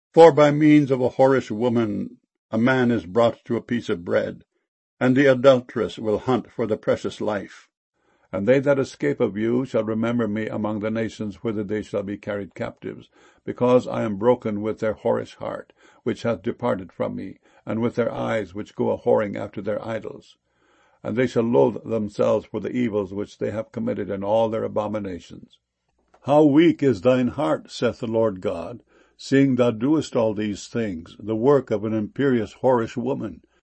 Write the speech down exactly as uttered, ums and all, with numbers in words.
For by means of a whorish woman a man is brought to a piece of bread, and the adulteress will hunt for the precious life. And they that escape of you shall remember me among the nations whither they shall be carried captives, because I am broken with their whorish heart, which hath departed from me, and with their eyes which go a-whoring after their idols. And they shall loathe themselves for the evils which they have committed in all their abominations. How weak is thine heart, saith the Lord God, seeing thou doest all these things, the work of an imperious whorish woman,